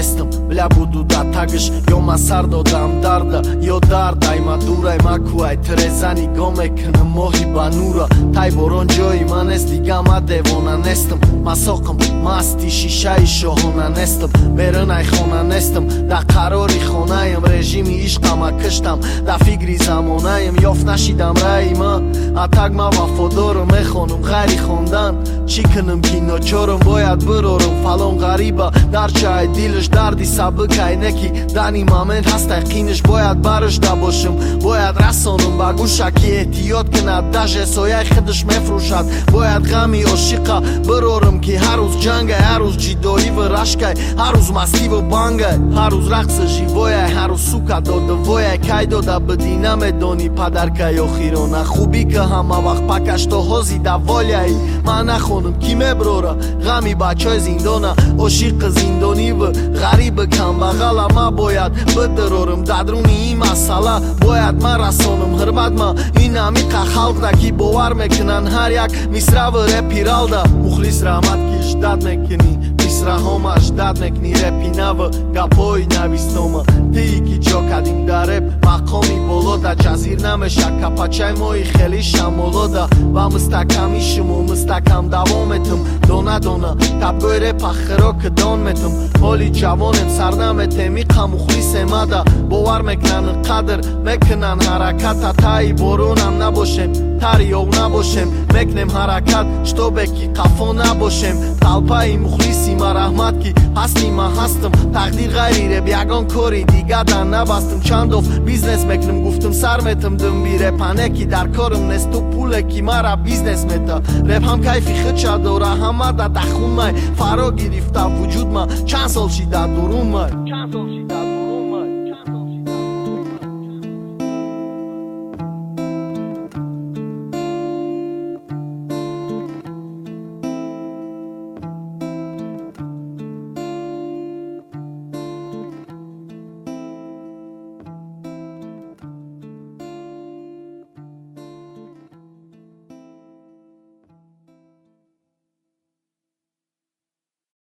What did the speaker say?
нестам бля буду да тагиш ё ма сар додам дарда ё дард ай ма дурай маку ай трезани гомекна моҳи ба нура тай борон ҷои ман эст дига ма девона нестам масоқам масти шишаи шоҳона нестам берун ай хона нестам да қарори хонаям режими ишқама киштам да фикри замонаям ёфт нашидам раи ма а так ма вафодорам мехонам ғайри хондан чӣ кунам ки ночорам бояд бирорам фалон ғариба дар чаи дилаш дарди сабукай неки дани момент ҳастай қинаш бояд барушда бошам бояд расонам ба гӯша ки эҳтиёт кунад даже сояи худаш мефрӯшад бояд ғами ошиқа бирорам ки ҳар рӯз ҷангай ҳар рӯз ҷидоиву рашкай ҳар рӯз мастиву бангай ҳар рӯз рақсу живояй ҳар рӯз сука додавояй кай дода бидӣ намедонӣ падаркай охирона хубӣ ки ҳама вақт пакаштоҳо зида воляй ман нахонам ки меброра ғами бачаи зиндона ошиқи зиндониву ғариби камбағала ма бояд бидирорам дадруни ин масъала бояд ман расонам ғирбат ма ин амиқа халқда ки бовар мекунанд ҳар як мисраву репи ралда мухлис раҳмат ки ждат мекунӣ мисраҳома ждат мекунӣ репи наву гапҳои нависнома тии ки ҷо кадим дар реп мақоми болода ҷазир намеша капачаи мои хели шамолода ва мустаками шумо мустакам давом метам дона дона табгои репа хиро кидон метам ҳоли ҷавонем сар наметем иқа мухлисемада бовар мекунанд қадр мекунанд ҳараката таи боронам набошем тари ов набошем мекунем ҳаракат штобе ки қафо набошем талпаи мухлиси ма раҳмат ки ҳасти ма ҳастам тақдир ғайри реп ягон кори дигадан набастам чандоф бизнес мекунам гуфтам сар метам дунби репане ки дар корам несту пуле ки мара бизнес мета реп ҳам кайфи худша дора ҳамада дахун май фаро гирифта вуҷуд ма чанд сол шида дурун май